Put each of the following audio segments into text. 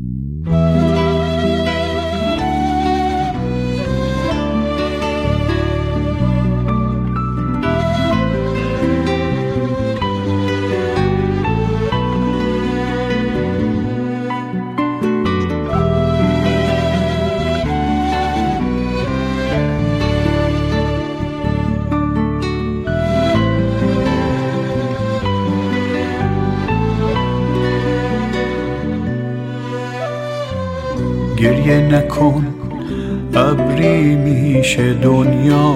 گریه نکن ابری میشه دنیا،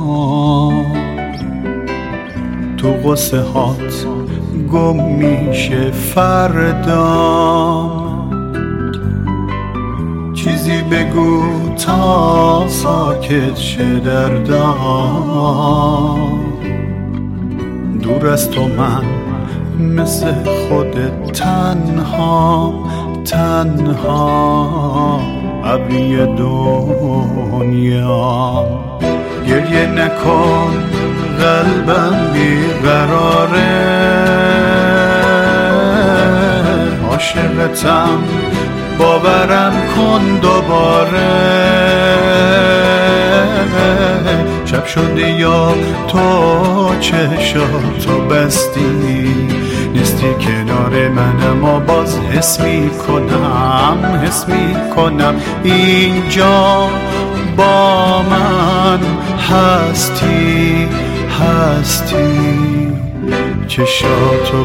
تو غصه هات گم میشه فردام. چیزی بگو تا ساکت شه دردام، دور از تو من مثل خودت تنها ابری دنیا. گریه نکن قلبم بیقراره، عاشقتم باورم کن دوباره. شب شده یا تو چشاتو بستی، نیستی کنار من اما باز حس میکنم اینجا با من هستی چشاتو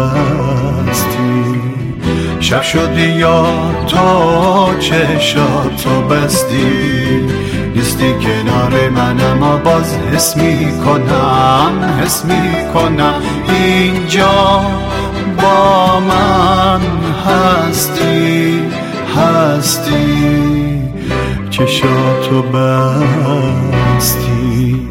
بستی. شب شدی یا تو چشاتو بستی، نیستی کنار من اما باز حس میکنم اینجا با من هستی چشاتو بستی.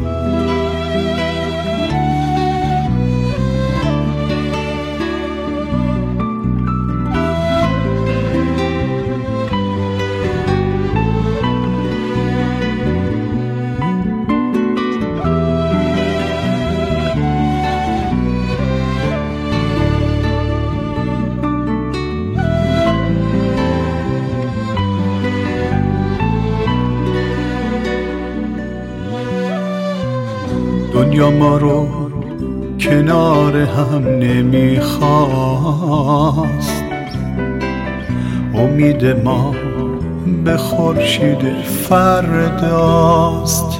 دنیا ما رو کنار هم نمیخواست، امید ما به خورشید فرداست.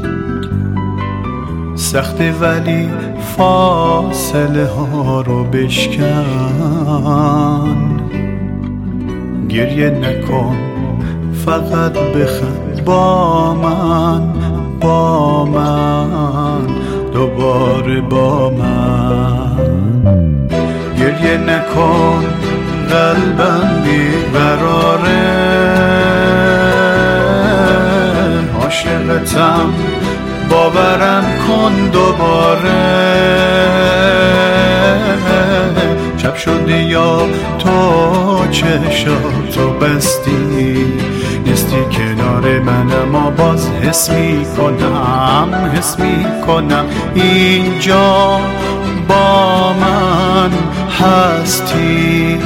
سخته ولی فاصله ها رو بشکن، گریه نکن فقط بخند با من دوباره با من. گریه نکن قلبم بیقراره، عاشقتم باورم کن دوباره. شب شده یا تو چشاتو بستی، نیستی کنار من اما باز حس میکنم اینجا با من هستی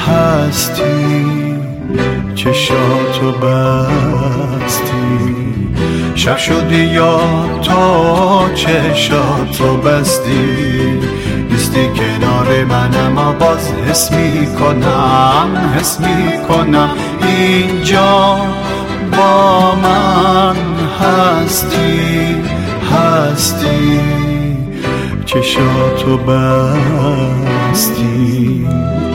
چشاتو بستی. شب شدی یا تو چشاتو بستی، نیستی کنار من اما باز حس میکنم اینجا با من هستی چشاتو بستی.